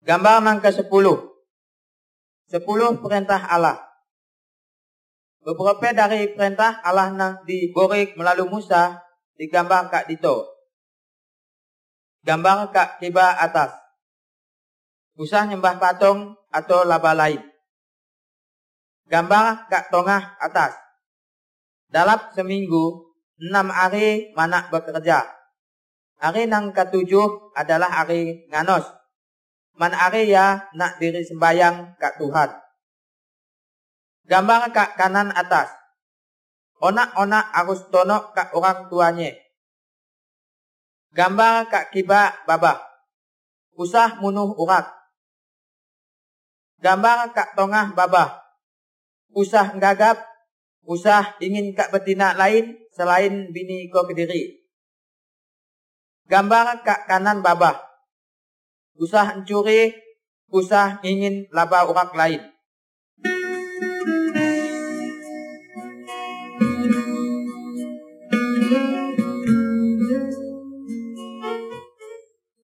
Gambar yang ke-10. 10 perintah Allah. Beberapa dari perintah Allah yang diberi melalui Musa digambar kak dito. Gambar kak kiba atas. Usah nyembah patung atau laba lain. Gambar kak tengah atas. Dalam seminggu 6 hari manak bekerja. Hari yang ke-7 adalah hari nganos. Man hari ya nak diri sembayang kak Tuhan. Gambar kak kanan atas. Onak-onak harus tonok kak orang tuanya. Gambar kak kiba babah. Usah munuh urat. Gambar kak tengah babah. Usah gagap. Usah ingin kak betina lain selain bini ko kediri. Gambar kak kanan babah. Usah mencuri. Usah ingin laba orang lain.